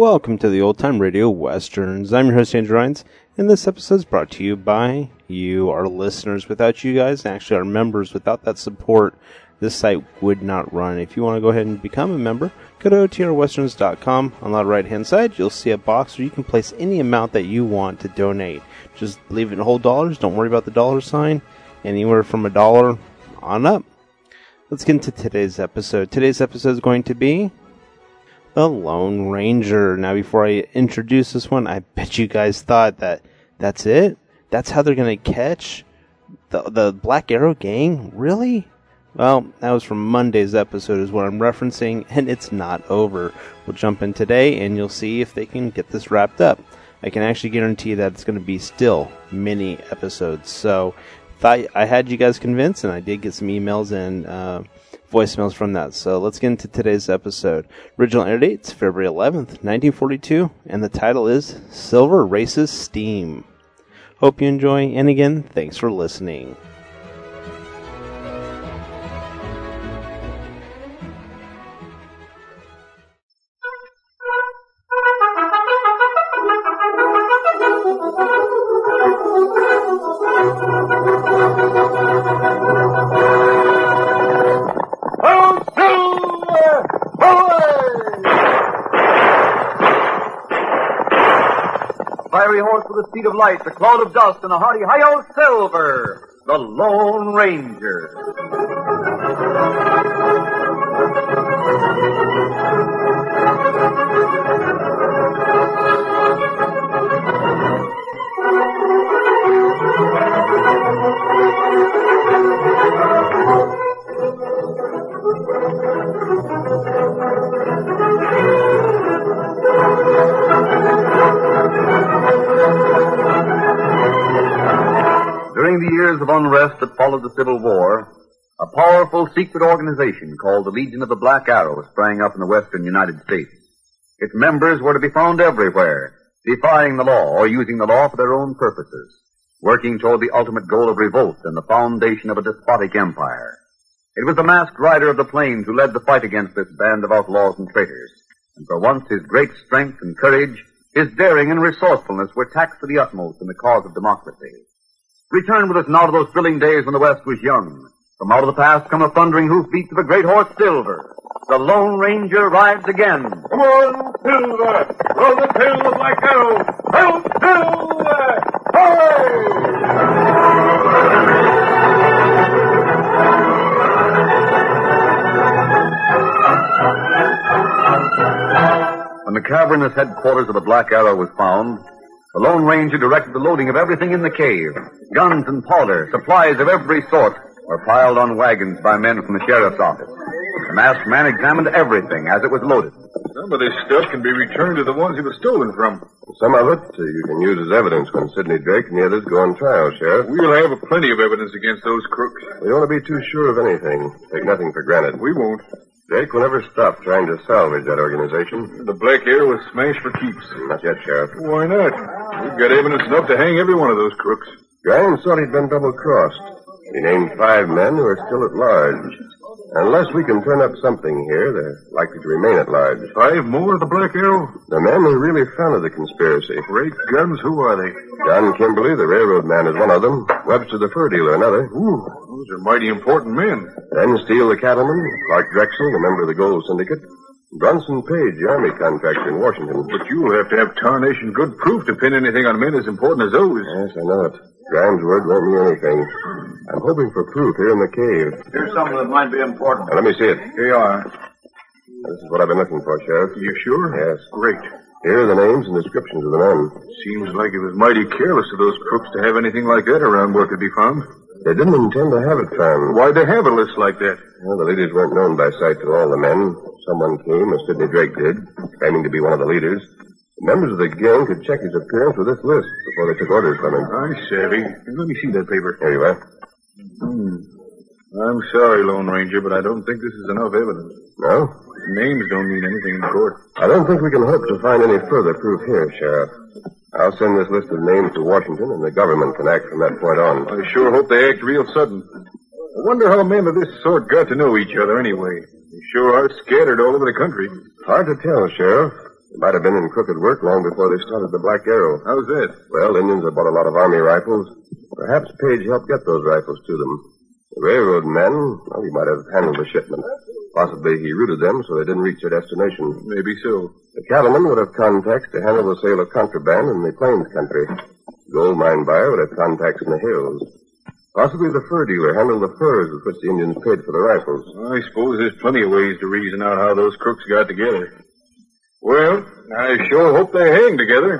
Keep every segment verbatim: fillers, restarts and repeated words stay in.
Welcome to the Old Time Radio Westerns. I'm your host, Andrew Rines, and this episode is brought to you by you, our listeners. Without you guys, and actually our members, without that support, this site would not run. If you want to go ahead and become a member, go to O T R westerns dot com. On the right-hand side, you'll see a box where you can place any amount that you want to donate. Just leave it in whole dollars. Don't worry about the dollar sign. Anywhere from a dollar on up. Let's get into today's episode. Today's episode is going to be The Lone Ranger. Now, before I introduce this one, I bet you guys thought that that's it? That's how they're going to catch the, the Black Arrow gang? Really? Well, that was from Monday's episode is what I'm referencing, and it's not over. We'll jump in today, and you'll see if they can get this wrapped up. I can actually guarantee that it's going to be still many episodes. So, thought I had you guys convinced, and I did get some emails and uh, voicemails from that. So let's get into today's episode. Original air date's February eleventh, nineteen forty-two, and the title is Silver Races Steam. Hope you enjoy, and again, thanks for listening. Horse with a speed of light, a cloud of dust, and a hearty hi-yo Silver, the Lone Ranger. During the years of unrest that followed the Civil War, a powerful secret organization called the Legion of the Black Arrow sprang up in the western United States. Its members were to be found everywhere, defying the law or using the law for their own purposes, working toward the ultimate goal of revolt and the foundation of a despotic empire. It was the masked rider of the plains who led the fight against this band of outlaws and traitors, and for once his great strength and courage, his daring and resourcefulness were taxed to the utmost in the cause of democracy. Return with us now to those thrilling days when the West was young. From out of the past come the thundering hoofbeats of a great horse, Silver. The Lone Ranger rides again. Come on, Silver! Roll the tail of the Black Arrow! Help, Silver! Hooray! When the cavernous headquarters of the Black Arrow was found, the Lone Ranger directed the loading of everything in the cave. Guns and powder, supplies of every sort, were piled on wagons by men from the sheriff's office. The masked man examined everything as it was loaded. Some of this stuff can be returned to the ones it was stolen from. Some of it uh, you can use as evidence when Sidney Drake and the others go on trial, Sheriff. We'll have plenty of evidence against those crooks. We don't want to be too sure of anything. Take nothing for granted. We won't. Drake will never stop trying to salvage that organization. The Black Arrow was smashed for keeps. Not yet, Sheriff. Why not? We've got evidence enough to hang every one of those crooks. Grimes thought he'd been double-crossed. He named five men who are still at large. Unless we can turn up something here, they're likely to remain at large. Five more of the Black Arrow? The men who really founded the conspiracy. Great guns, who are they? John Kimberly, the railroad man, is one of them. Webster, the fur dealer, another. Ooh, those are mighty important men. Then Steele, the cattleman. Clark Drexel, the member of the Gold Syndicate. Brunson Page, the army contractor in Washington. But you'll have to have tarnation good proof to pin anything on men as important as those. Yes, I know it. Grimes' word won't mean anything. I'm hoping for proof here in the cave. Here's something that might be important. Now, let me see it. Here you are. This is what I've been looking for, Sheriff. You sure? Yes. Great. Here are the names and descriptions of the men. Seems like it was mighty careless of those crooks to have anything like that around where it could be found. They didn't intend to have it found. Why'd they have a list like that? Well, the leaders weren't known by sight to all the men. Someone came, as Sidney Drake did, claiming to be one of the leaders. The members of the gang could check his appearance with this list before they took orders from him. I savvy. Let me see that paper. Here you are. Hmm. I'm sorry, Lone Ranger, but I don't think this is enough evidence. No? Names don't mean anything in court. I don't think we can hope to find any further proof here, Sheriff. I'll send this list of names to Washington, and the government can act from that point on. I sure hope they act real sudden. I wonder how men of this sort got to know each other anyway. They sure are scattered all over the country. Hard to tell, Sheriff. They might have been in crooked work long before they started the Black Arrow. How's that? Well, Indians have bought a lot of Army rifles. Perhaps Page helped get those rifles to them. The railroad men, well, he might have handled the shipment. Possibly he routed them so they didn't reach their destination. Maybe so. The cattleman would have contacts to handle the sale of contraband in the Plains country. The gold mine buyer would have contacts in the hills. Possibly the fur dealer handled the furs with which the Indians paid for the rifles. I suppose there's plenty of ways to reason out how those crooks got together. Well, I sure hope they hang together.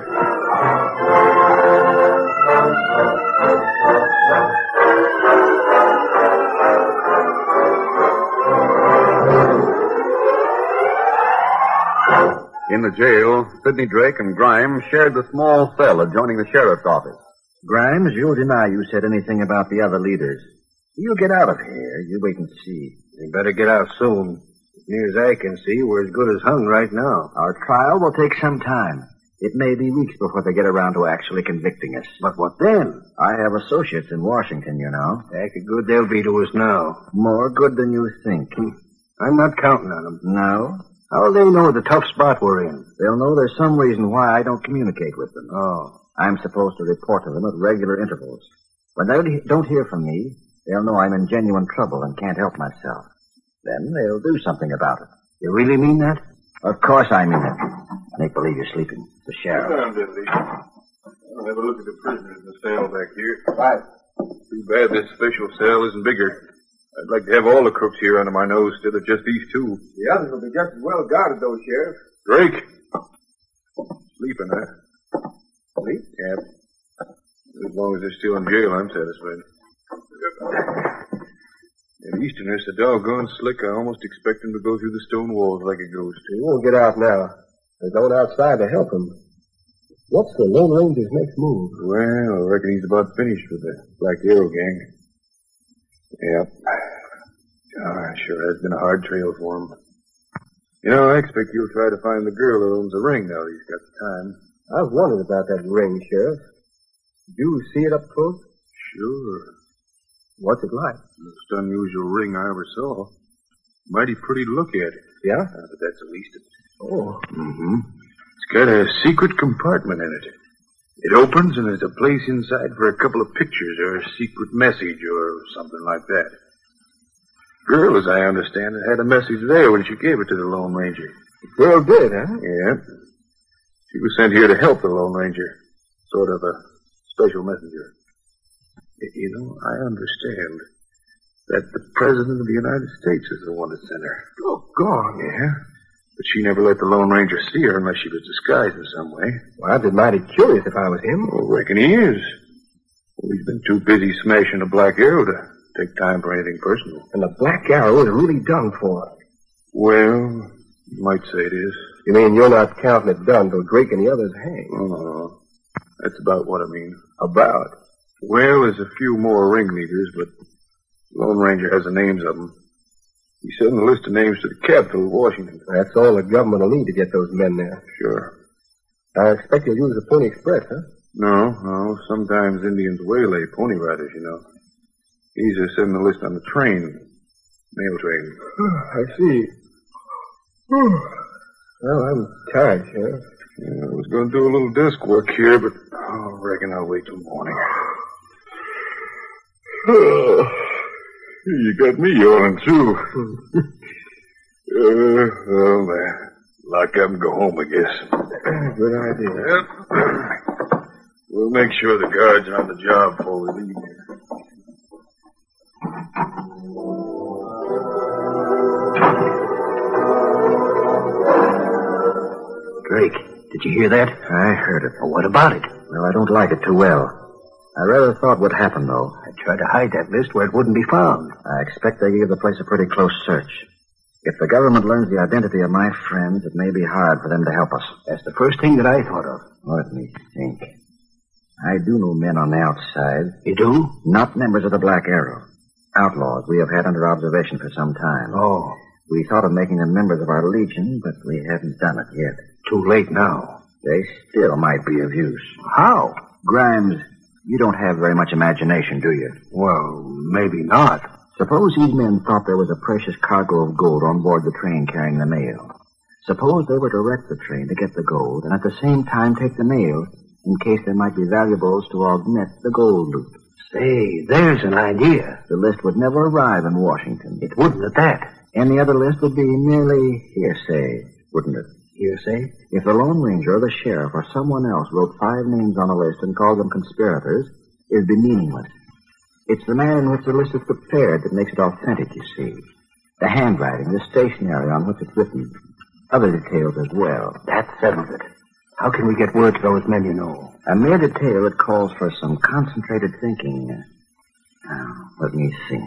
In the jail, Sidney Drake and Grimes shared the small cell adjoining the sheriff's office. Grimes, you'll deny you said anything about the other leaders. You get out of here. You wait and see. You better get out soon. As near as I can see, we're as good as hung right now. Our trial will take some time. It may be weeks before they get around to actually convicting us. But what then? I have associates in Washington, you know. Heck of good they'll be to us now. More good than you think. I'm not counting on them. No? How'll they know the tough spot we're in? They'll know there's some reason why I don't communicate with them. Oh. I'm supposed to report to them at regular intervals. When they don't hear from me, they'll know I'm in genuine trouble and can't help myself. Then they'll do something about it. You really mean that? Of course I mean it. Make believe you're sleeping. The sheriff. Sit down, Dudley. I'll have a look at the prisoners in the cell back here. Right. Too bad this special cell isn't bigger. I'd like to have all the crooks here under my nose instead of just these two. The others will be just as well guarded, though, Sheriff. Drake. Sleeping, huh? Sleep? Yeah. As long as they're still in jail, I'm satisfied. Them Easterners are doggone slick. I almost expect them to go through the stone walls like a ghost. He won't get out now. There's no one outside to help him. What's the Lone Ranger's next move? Well, I reckon he's about finished with the Black Arrow gang. Yep. Ah, sure has been a hard trail for him. You know, I expect he'll try to find the girl that owns the ring now that he's got the time. I've wondered about that ring, Sheriff. Did you see it up close? Sure. What's it like? Most unusual ring I ever saw. Mighty pretty to look at. Yeah? Uh, but that's the least of it. Oh. Mm-hmm. It's got a secret compartment in it. It opens and there's a place inside for a couple of pictures or a secret message or something like that. Girl, as I understand it, had a message there when she gave it to the Lone Ranger. The girl did, huh? Yeah. She was sent here to help the Lone Ranger. Sort of a special messenger. You know, I understand that the President of the United States is the one that sent her. Oh, gone. Yeah? But she never let the Lone Ranger see her unless she was disguised in some way. Well, I'd be mighty curious if I was him. Well, I reckon he is. Well, he's been too busy smashing the Black Arrow to take time for anything personal. And the Black Arrow is really done for. Well, you might say it is. You mean you're not counting it done till Drake and the others hang? Oh, that's about what I mean. About? Well, there's a few more ringleaders, but Lone Ranger has the names of them. He sent a list of names to the capital of Washington. That's all the government will need to get those men there. Sure. I expect you'll use the Pony Express, huh? No, no. Sometimes Indians waylay pony riders, you know. He's just sending the list on the train. Mail train. I see. Well, I'm tired, Sheriff. Yeah, I was going to do a little desk work here, but oh, I reckon I'll wait till morning. Oh, you got me yawning, too. uh, well, uh, lock up and go home, I guess. Good idea. Yep. We'll make sure the guards are on the job before we leave here. Drake, did you hear that? I heard it. Well, what about it? Well, I don't like it too well. I rather thought what happened, though. I tried to hide that list where it wouldn't be found. I expect they gave the place a pretty close search. If the government learns the identity of my friends, it may be hard for them to help us. That's the first thing that I thought of. Let me think. I do know men on the outside. You do? Not members of the Black Arrow. Outlaws we have had under observation for some time. Oh. We thought of making them members of our legion, but we haven't done it yet. Too late now. They still might be of use. How? Grimes, you don't have very much imagination, do you? Well, maybe not. Suppose these men thought there was a precious cargo of gold on board the train carrying the mail. Suppose they were to wreck the train to get the gold, and at the same time take the mail, in case there might be valuables to augment the gold loot. Say, there's an idea. The list would never arrive in Washington. It wouldn't at that. Any other list would be merely hearsay, wouldn't it? Hearsay? If the Lone Ranger or the sheriff or someone else wrote five names on a list and called them conspirators, it'd be meaningless. It's the manner in which the list is prepared that makes it authentic, you see. The handwriting, the stationery on which it's written. Other details as well. That settles it. How can we get word to those men you know? A mere detail that calls for some concentrated thinking. Now, let me think.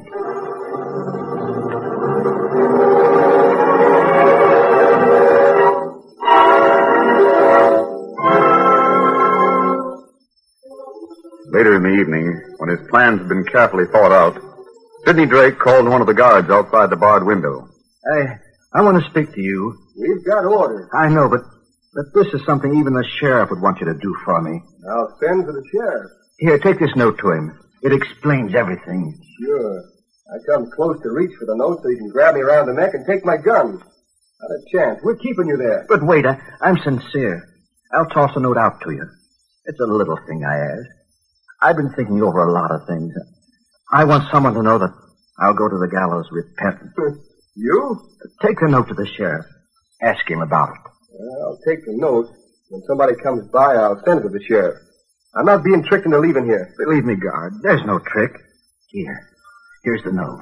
Later in the evening, when his plans had been carefully thought out, Sidney Drake called one of the guards outside the barred window. I, I want to speak to you. We've got orders. I know, but, but this is something even the sheriff would want you to do for me. I'll send for the sheriff. Here, take this note to him. It explains everything. Sure. I come close to reach for the note so you can grab me around the neck and take my gun. Not a chance. We're keeping you there. But wait, I, I'm sincere. I'll toss a note out to you. It's a little thing I ask. I've been thinking over a lot of things. I want someone to know that I'll go to the gallows repentant. You? Take the note to the sheriff. Ask him about it. Well, I'll take the note. When somebody comes by, I'll send it to the sheriff. I'm not being tricked into leaving here. Believe me, guard, there's no trick. Here. Here's the note.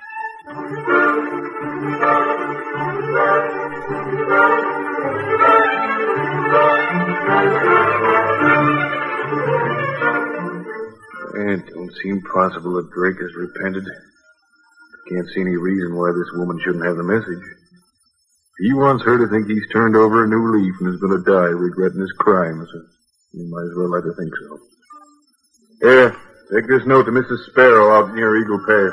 It don't seem possible that Drake has repented. Can't see any reason why this woman shouldn't have the message. He wants her to think he's turned over a new leaf and is going to die regretting his crimes. You might as well let her think so. Here, take this note to Missus Sparrow out near Eagle Pass.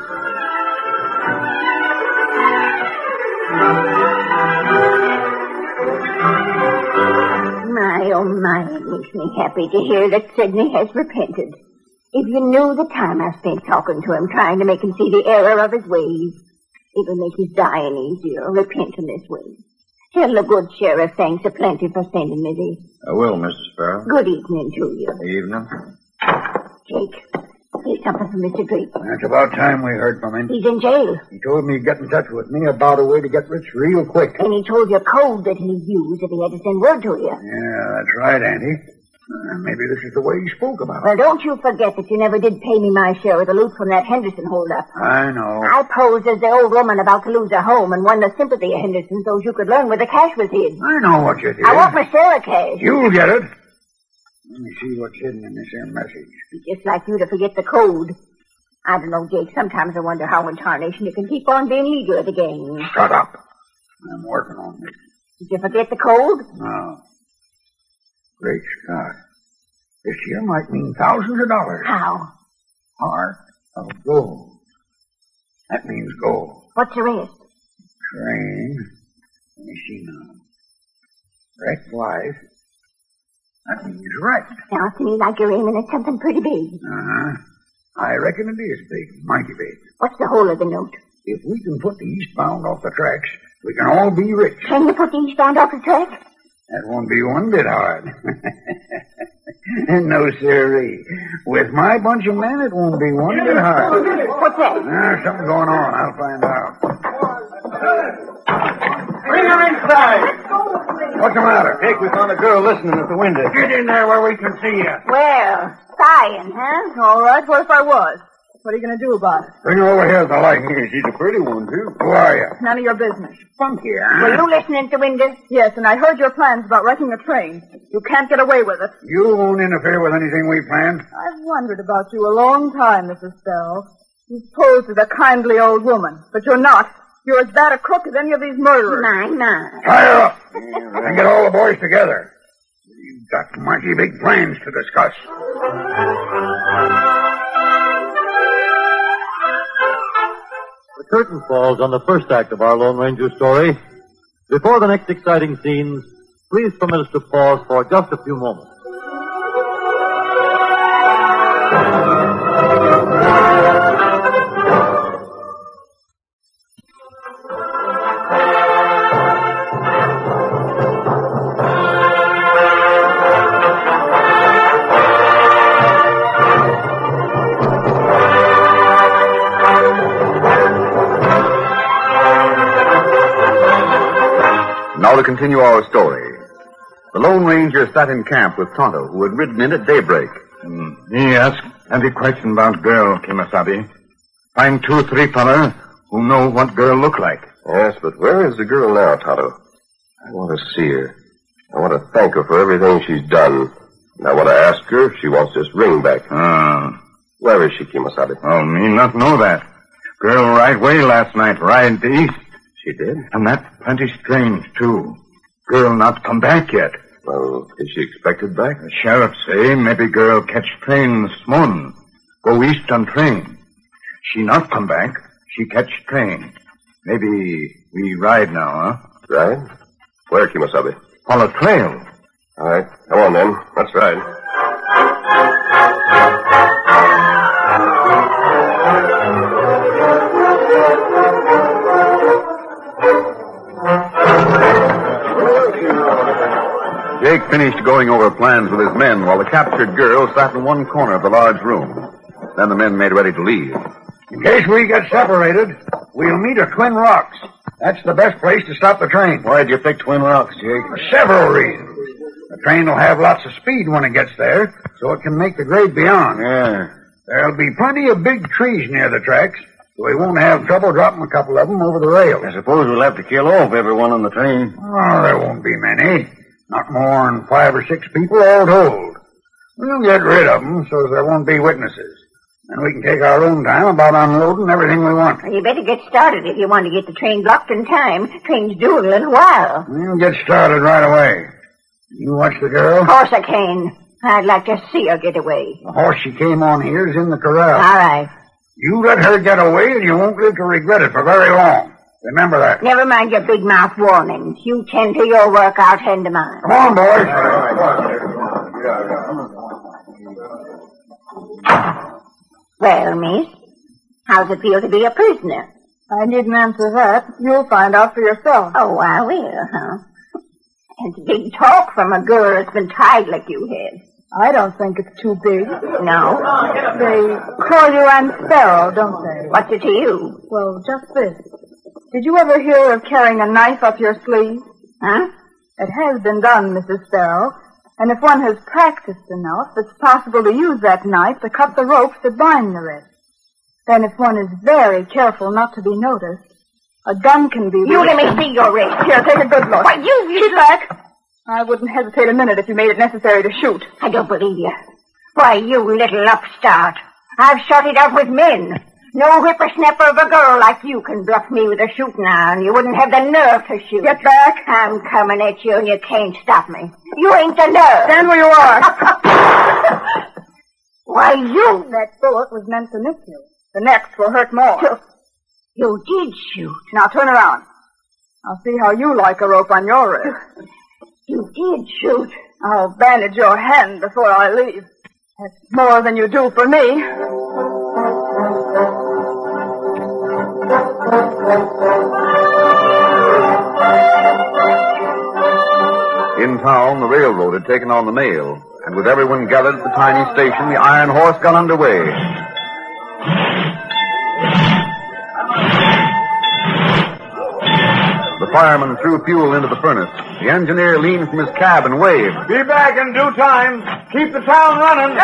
My, oh my, it makes me happy to hear that Sidney has repented. If you knew the time I spent talking to him, trying to make him see the error of his ways, it would make his dying easier, repenting this way. Tell the good sheriff thanks aplenty for sending me this. I will, Mister Sparrow. Good evening to you. Evening. Jake, here's something from Mister Drake. It's about time we heard from him. He's in jail. He told me he'd get in touch with me about a way to get rich real quick. And he told you a code that he'd use if he had to send word to you. Yeah, that's right, Auntie. Uh, maybe this is the way he spoke about it. Well, don't you forget that you never did pay me my share of the loot from that Henderson holdup. I know. I posed as the old woman about to lose her home and won the sympathy of Henderson so you could learn where the cash was hid. I know what you did. I want my share of cash. You'll get it. Let me see what's hidden in this here message. It's just like you to forget the code. I don't know, Jake. Sometimes I wonder how in tarnation you can keep on being leader of the gang. Shut up. I'm working on this. Did you forget the code? No. Great Scott. This here might mean thousands of dollars. How? Heart of gold. That means gold. What's the rest? Train. Let me see now. Wrecked wife. That means wrecked. Sounds to me like you're aiming at something pretty big. Uh-huh. I reckon it is big. Mighty big. What's the whole of the note? If we can put the eastbound off the tracks, we can all be rich. Can you put the eastbound off the track? That won't be one bit hard. No, sirree. With my bunch of men, it won't be one bit hard. What's that? There's something going on. I'll find out. Bring her inside. What's the matter? Jake, we found a girl listening at the window. Get in there where we can see you. Well, sighing, huh? All right, what if I was? What are you going to do about it? Bring her over here at the light. She's a pretty one, too. Who are you? None of your business. Funky, Were huh? you listening at the window? Yes, and I heard your plans about wrecking a train. You can't get away with it. You won't interfere with anything we planned. I've wondered about you a long time, Missus Sparrow. You've posed as a kindly old woman, but you're not. You're as bad a crook as any of these murderers. Mine, mine. Tie her up and get all the boys together. We've got mighty big plans to discuss. The curtain falls on the first act of our Lone Ranger story. Before the next exciting scenes, please permit us to pause for just a few moments. continue our story. The Lone Ranger sat in camp with Tonto, who had ridden in at daybreak. Mm. He asked every question about girl, Kimasabi. Find two or three fellas who know what girl look like. Yes, but where is the girl now, Tonto? I want to see her. I want to thank her for everything she's done. And I want to ask her if she wants this ring back. Ah. Where is she, Kimasabi? Oh, me not know that. Girl right way last night, ride to east. She did? And that's plenty strange, too. Girl not come back yet. Well, is she expected back? The sheriff say maybe girl catch train this morning. Go east on train. She not come back. She catch train. Maybe we ride now, huh? Ride? Where, Kimasabi? Follow trail. All right. Come on, then. Let's ride. Jake finished going over plans with his men while the captured girl sat in one corner of the large room. Then the men made ready to leave. In case we get separated, we'll meet at Twin Rocks. That's the best place to stop the train. Why'd you pick Twin Rocks, Jake? For several reasons. The train will have lots of speed when it gets there, so it can make the grade beyond. Yeah. There'll be plenty of big trees near the tracks, so we won't have trouble dropping a couple of them over the rails. I suppose we'll have to kill off everyone on the train. Oh, there won't be many. Not more than five or six people all told. We'll get rid of them so there won't be witnesses. And we can take our own time about unloading everything we want. Well, you better get started if you want to get the train blocked in time. Train's due in a little while. We'll get started right away. You watch the girl? Of course I can. I'd like to see her get away. The horse she came on here is in the corral. All right. You let her get away and you won't live to regret it for very long. Remember that. Never mind your big mouth warnings. You tend to your work, I'll tend to mine. Come on, boys. Well, miss, how's it feel to be a prisoner? I needn't answer that. You'll find out for yourself. Oh, I will, huh? It's big talk from a girl that's been tied like you have. I don't think it's too big. No? They call you Aunt Sparrow, don't they? What's it to you? Well, just this. Did you ever hear of carrying a knife up your sleeve? Huh? It has been done, Missus Sparrow. And if one has practiced enough, it's possible to use that knife to cut the ropes that bind the wrist. Then if one is very careful not to be noticed, a gun can be... You let me see your wrist. Here, take a good look. Why, you... you... Keep back. I wouldn't hesitate a minute if you made it necessary to shoot. I don't believe you. Why, you little upstart. I've shot it out with men. No whippersnapper of a girl like you can bluff me with a shooting iron. You wouldn't have the nerve to shoot. Get back. I'm coming at you and you can't stop me. You ain't the nerve. Stand where you are. Why, you... That bullet was meant to miss you. The next will hurt more. You, you did shoot. Now turn around. I'll see how you like a rope on your wrist. You did shoot. I'll bandage your hand before I leave. That's more than you do for me. In town, the railroad had taken on the mail, and with everyone gathered at the tiny station, the iron horse got underway. The fireman threw fuel into the furnace. The engineer leaned from his cab and waved. Be back in due time. Keep the town running.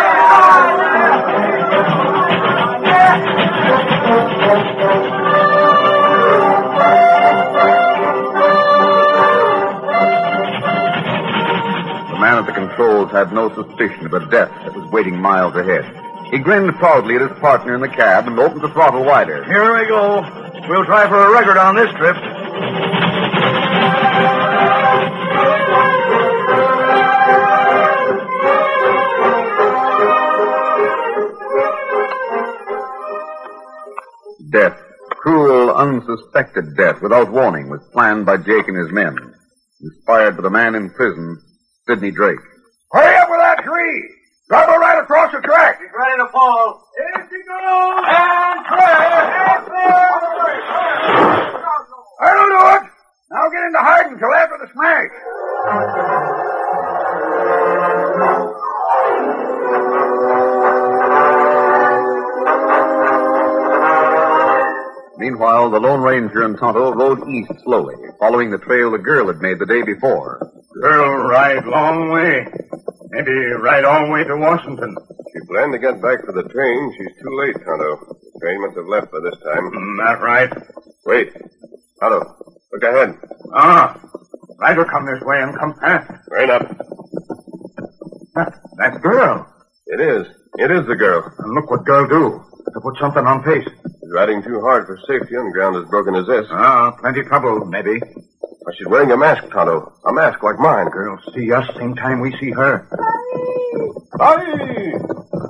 The man at the controls had no suspicion of a death that was waiting miles ahead. He grinned proudly at his partner in the cab and opened the throttle wider. Here we go. We'll try for a record on this trip. Death, cruel, unsuspected death, without warning, was planned by Jake and his men. Inspired by the man in prison, Sidney Drake. Hurry up with that tree! Drop her right across the track. He's ready to fall. Here she goes! And track! That'll do it. Now get into hiding until after the smash. Meanwhile, the Lone Ranger and Tonto rode east slowly, following the trail the girl had made the day before. Girl ride long way. Maybe ride all the way to Washington. She planned to get back for the train. She's too late, Tonto. The train must have left by this time. Mm, that right. Wait. Tonto, look ahead. Ah. Rider come this way and come fast. Rein up. That, that girl. It is. It is the girl. And look what girl do. To put something on face. She's riding too hard for safety on ground as broken as this. Ah, plenty trouble, maybe. Why, she's wearing a mask, Tonto. A mask like mine. Girl see us same time we see her. Aye!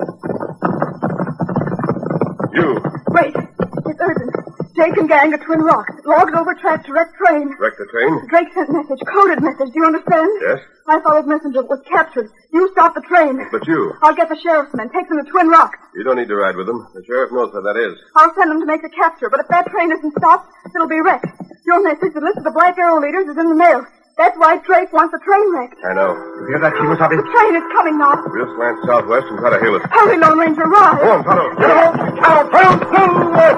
You. Wait. It's urgent. Jake and gang at Twin Rocks. Logs over track to wreck train. Wreck the train? Drake sent message. Coded message. Do you understand? Yes. I followed messenger. Was captured. You stop the train. But you. I'll get the sheriff's men. Take them to Twin Rocks. You don't need to ride with them. The sheriff knows where that is. I'll send them to make the capture. But if that train isn't stopped, it'll be wrecked. Your message, the list of the Black Arrow leaders, is in the mail. That's why Drake wants the train wrecked. I know. You hear that, Kimasabi? The train is coming now. We'll slant southwest and try to hail it. Hurry, Lone Ranger, ride. Go on, Tonto. Get off the cow, Silver!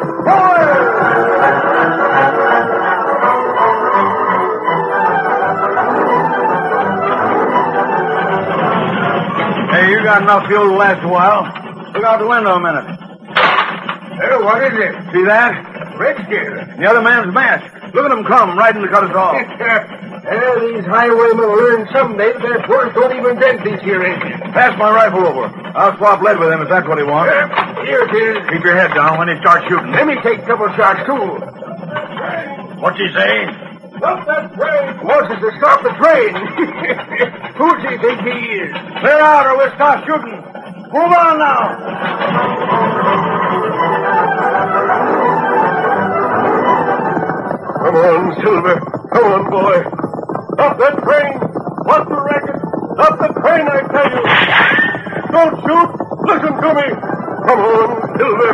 Hey, you got enough fuel to last a while. Look out the window a minute. Hey, what is it? See that? Redskin. The other man's mask. Look at him come, riding to cut us off. Yeah, these highwaymen will learn someday that their force don't even dent these here engines. Pass my rifle over. I'll swap lead with him if that's what he wants. Uh, here it is. Keep your head down when he starts shooting. Let me take a couple shots, too. What's he say? Stop that train! Wants us to stop the train. Who does he think he is? Clear out or we'll start shooting. Move on now. Come on, Silver. Come on, boy. Stop that train. What's the racket? Stop the train, I tell you. Don't shoot. Listen to me. Come on, Silver.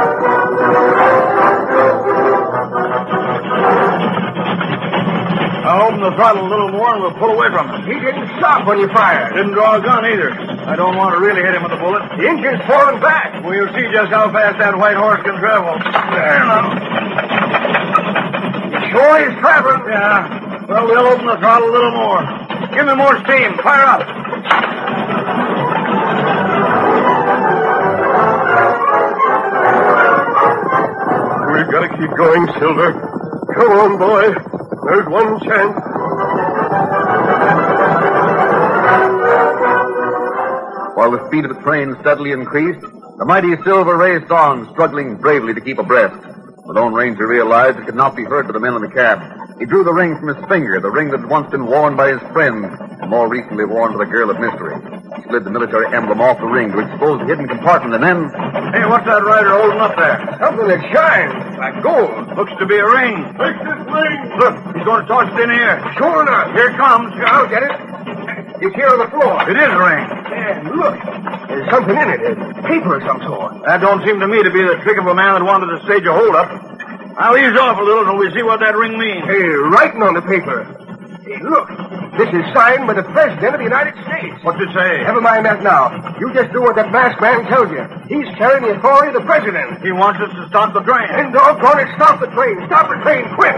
I'll open the throttle a little more and we'll pull away from him. He didn't stop when you fired. Didn't draw a gun either. I don't want to really hit him with a bullet. The engine's falling back. We'll see just how fast that white horse can travel. There now. Sure he's traveling. Yeah. Well, we'll open the throttle a little more. Give me more steam. Fire up. We've got to keep going, Silver. Come on, boy. There's one chance. While the speed of the train steadily increased, the mighty Silver raced on, struggling bravely to keep abreast. The Lone Ranger realized it could not be heard by the men in the cab. He drew the ring from his finger, the ring that had once been worn by his friend, and more recently worn by the girl of mystery. He slid the military emblem off the ring to expose the hidden compartment, and then... Hey, what's that rider holding up there? Something that shines like gold. Looks to be a ring. Take this ring. Look, he's going to toss it in the air. Sure enough. Here it comes. I'll get it. It's here on the floor. It is a ring. Yeah, look. There's something in it. A paper of some sort. That don't seem to me to be the trick of a man that wanted to stage a holdup. I'll ease off a little till we see what that ring means. Hey, writing on the paper. Hey, look. This is signed by the President of the United States. What's it say? Never mind that now. You just do what that masked man tells you. He's carrying the authority of the President. He wants us to stop the train. And doggone it, stop the train. Stop the train, quick.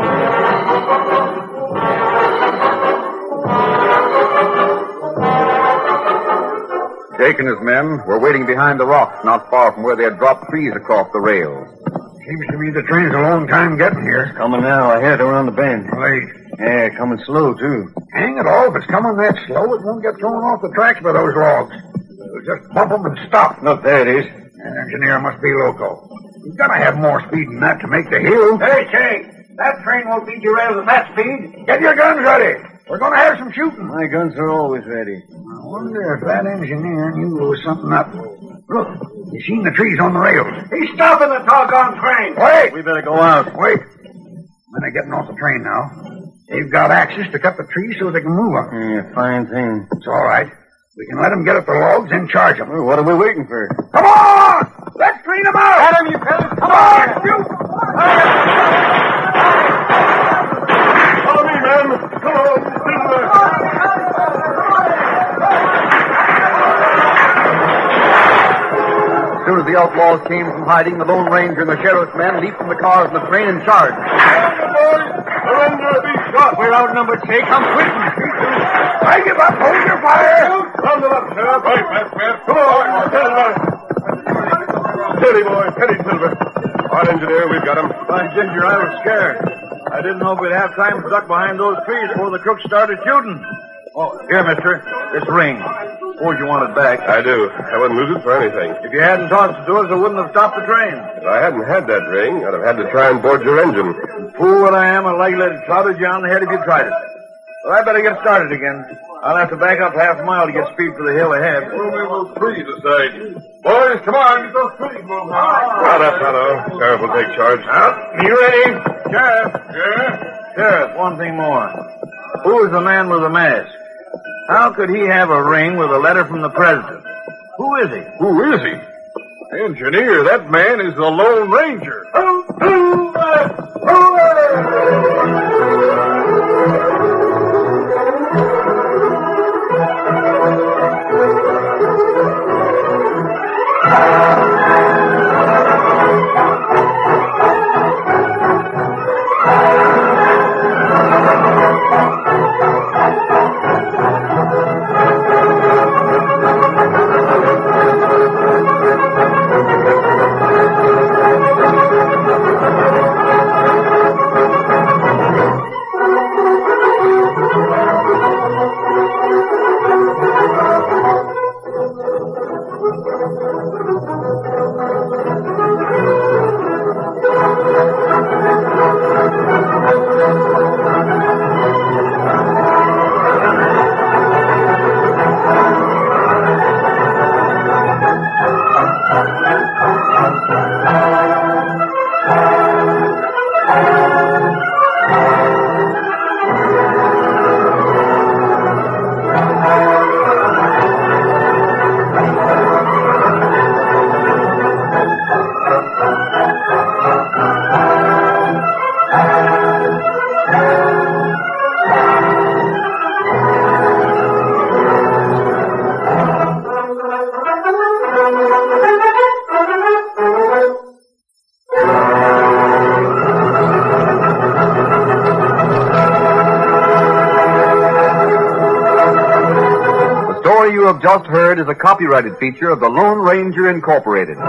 Jake and his men were waiting behind the rocks not far from where they had dropped trees across the rails. Seems to me the train's a long time getting here. Coming now, ahead around the bend. Right. Yeah, coming slow, too. Hang it all, if it's coming that slow, it won't get thrown off the tracks by those logs. We'll just bump them and stop. Look, there it is. That engineer must be loco. He's got to have more speed than that to make the hill. Hey, Jake, that train won't be derailed at that speed. Get your guns ready. We're going to have some shooting. My guns are always ready. I wonder if that engineer knew there was something up. Look, you seen the trees on the rails. He's stopping the doggone train. Wait! We better go out. Wait. Men are getting off the train now. They've got axes to cut the trees so they can move them. Yeah, fine thing. It's all right. We can let them get at the logs and charge them. Well, what are we waiting for? Come on! Let's clean them out! Get him, you fellas! Come on! Shoot! Follow me, men. Come on, Silver. As soon as the outlaws came from hiding, the Lone Ranger and the sheriff's men leaped from the cars and the train and charged. Surrender or be shot. We're outnumbered, Jake. I'm quitting. I give up. Hold your fire. Round them up, Sheriff. Right, Matt, Matt. Come on. Steady, boy. Steady, Silver. Our engineer, we've got him. By Ginger, I was scared. I didn't know we'd have time to duck behind those trees before the crooks started shooting. Oh, here, mister. This ring. Suppose you want it back. I do. I wouldn't lose it for anything. If you hadn't tossed it to us, I wouldn't have stopped the train. If I hadn't had that ring, I'd have had to try and board your engine. Fool that I am, I'd likely have clouted you on the head if you tried it. Well, I better get started again. I'll have to back up half a mile to get speed for the hill ahead. We'll move those trees aside. Boys, come on. Get those trees moving. Right up, fellow. Sheriff will take charge. Out. You ready? Sheriff. Yeah? Sheriff, one thing more. Who is the man with the mask? How could he have a ring with a letter from the president? Who is he? Who is he? Engineer, that man is the Lone Ranger. You have just heard is a copyrighted feature of the Lone Ranger Incorporated.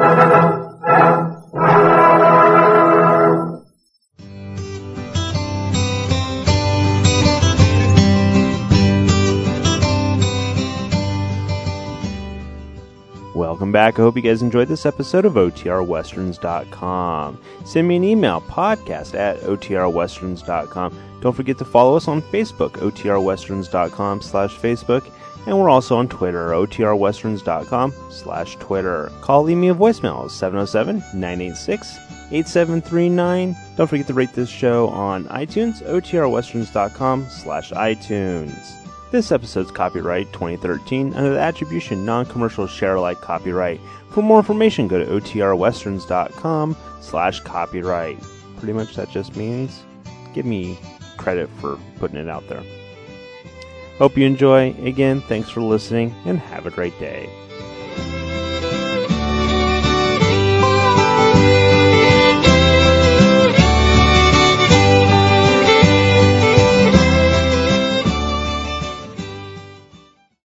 Welcome back. I hope you guys enjoyed this episode of O T R Westerns dot com. Send me an email, podcast at O T R Westerns dot com. Don't forget to follow us on Facebook, O T R Westerns dot com slash Facebook. And we're also on Twitter, O T R Westerns dot com slash Twitter. Call, leave me a voicemail, seven oh seven, nine eight six, eight seven three nine. Don't forget to rate this show on iTunes, O T R Westerns dot com slash iTunes. This episode's copyright twenty thirteen under the attribution non-commercial share alike copyright. For more information, go to O T R Westerns dot com slash copyright. Pretty much that just means give me credit for putting it out there. Hope you enjoy. Again, thanks for listening, and have a great day.